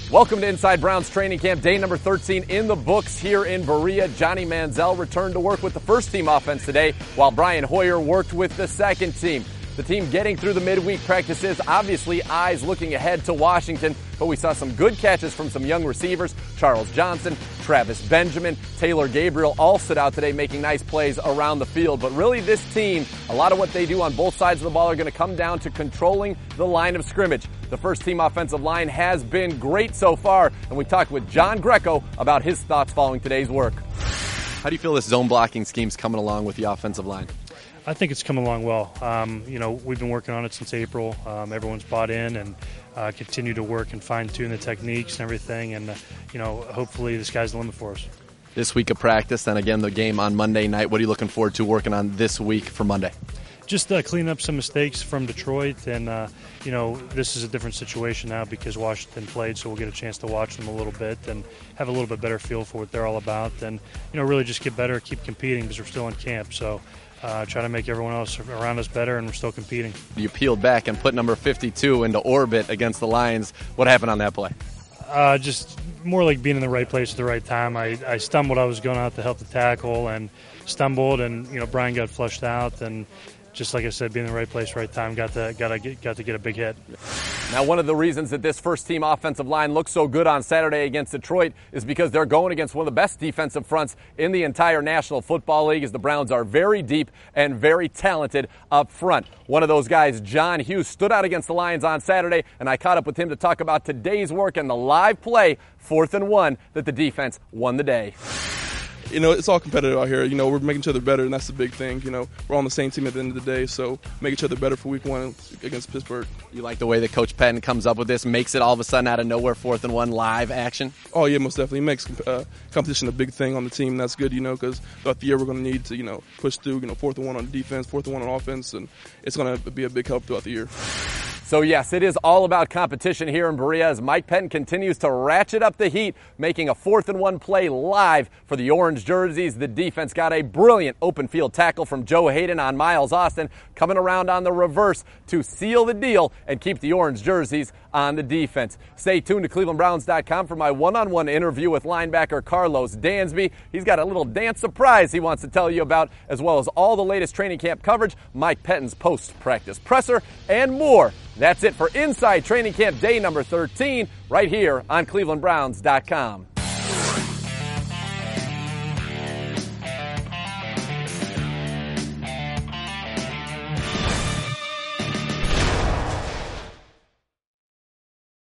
Welcome to Inside Browns Training Camp, day number 13 in the books here in Berea. Johnny Manziel returned to work with the first team offense today, while Brian Hoyer worked with the second team. The team getting through the midweek practices, obviously eyes looking ahead to Washington, but we saw some good catches from some young receivers. Charles Johnson, Travis Benjamin, Taylor Gabriel all stood out today making nice plays around the field. But really this team, a lot of what they do on both sides of the ball are going to come down to controlling the line of scrimmage. The first team offensive line has been great so far, and we talked with John Greco about his thoughts following today's work. How do you feel this zone blocking scheme's coming along with the offensive line? I think it's coming along well. We've been working on it since April. Everyone's bought in and continue to work and fine-tune the techniques and everything. And, hopefully the sky's the limit for us. This week of practice and, again, the game on Monday night. What are you looking forward to working on this week for Monday? Just clean up some mistakes from Detroit. And, this is a different situation now because Washington played, so we'll get a chance to watch them a little bit and have a little bit better feel for what they're all about. And, really just get better, keep competing because we're still in camp. So try to make everyone else around us better, and we're still competing. You peeled back and put number 52 into orbit against the Lions. What happened on that play? Just more like being in the right place at the right time. I stumbled. I was going out to help the tackle and stumbled, and Brian got flushed out, and just like I said, being in the right place, right time, got to get a big hit. Now, one of the reasons that this first-team offensive line looked so good on Saturday against Detroit is because they're going against one of the best defensive fronts in the entire National Football League, as the Browns are very deep and very talented up front. One of those guys, John Hughes, stood out against the Lions on Saturday, and I caught up with him to talk about today's work and the live play, 4th and 1, that the defense won the day. It's all competitive out here. We're making each other better, and that's the big thing. We're on the same team at the end of the day, so make each other better for week 1 against Pittsburgh. You like the way that Coach Penn comes up with this, makes it all of a sudden out of nowhere 4th and 1 live action? Oh, yeah, most definitely. It makes competition a big thing on the team, and that's good, because throughout the year we're going to need to, push through, 4th and 1 on defense, 4th and 1 on offense, and it's going to be a big help throughout the year. So, yes, it is all about competition here in Berea as Mike Penn continues to ratchet up the heat, making a 4th and 1 play live for the orange jerseys. The defense got a brilliant open field tackle from Joe Hayden on Miles Austin, coming around on the reverse to seal the deal and keep the orange jerseys on the defense. Stay tuned to ClevelandBrowns.com for my one-on-one interview with linebacker Carlos Dansby. He's got a little dance surprise he wants to tell you about, as well as all the latest training camp coverage, Mike Pettin's post-practice presser, and more. That's it for Inside Training Camp Day number 13 right here on ClevelandBrowns.com.